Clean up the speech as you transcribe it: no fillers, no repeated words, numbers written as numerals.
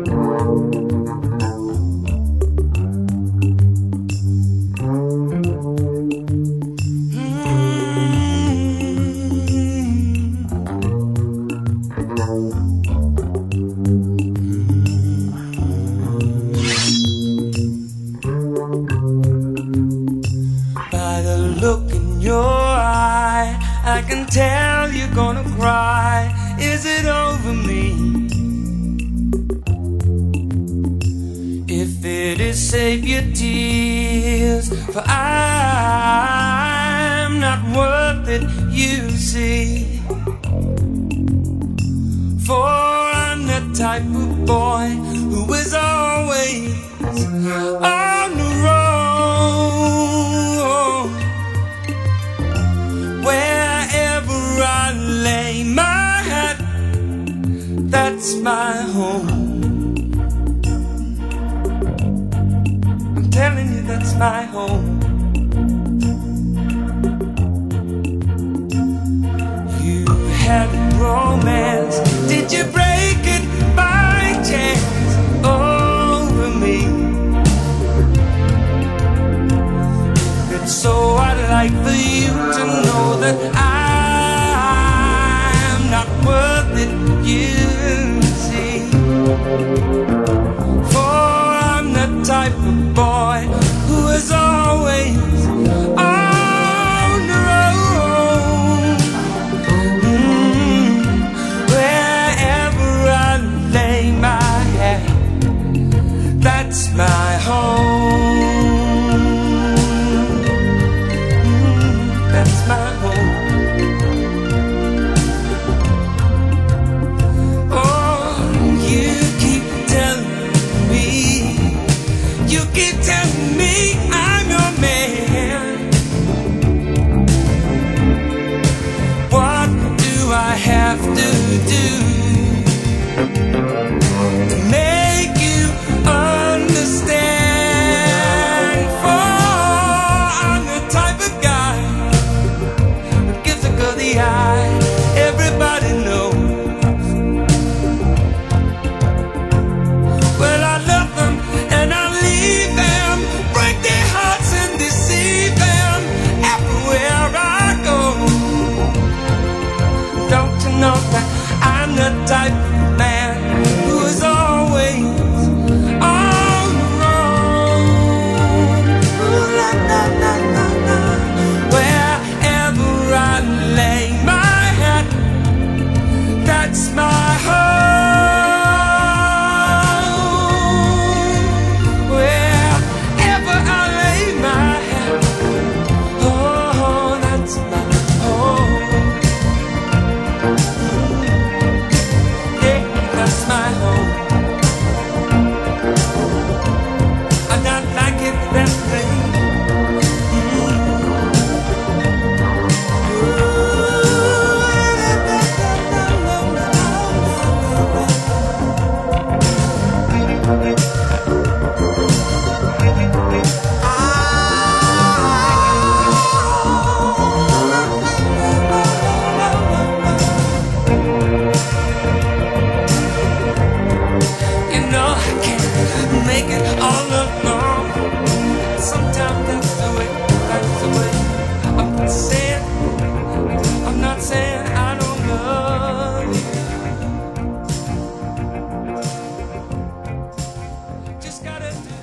By the look in your eye, I can tell you're gonna cry. Is it over me? If it is, save your tears, for I'm not worth it, you see. For I'm the type of boy who is always on the road. Wherever I lay my head, that's my home. I'm telling you, that's my home. You had romance, did you break it by chance over me? If it's so, I'd like for you to know that I'm not worth it, you see. For I'm the type of boy who is always on the road. Wherever I lay my head, that's my home. That's my home. Oh, you keep telling me, you keep telling me I'm your man. What do I have to do to make you understand? For I'm the type of guy who gives a girl the eye. Everybody knows. Well, I love them and I leave them, break their hearts and deceive them everywhere I go. Don't you know that I'm the type of man who is always on the road? Ooh, la, la, la, la, la. Wherever I lay my head, that's my home. Wherever I lay my head, oh, that's my home. Yeah, that's my home. I don't like it that way. You know I can't make it all alone. Sometimes that's the way, that's the way. I'm not saying I don't love you. Just gotta do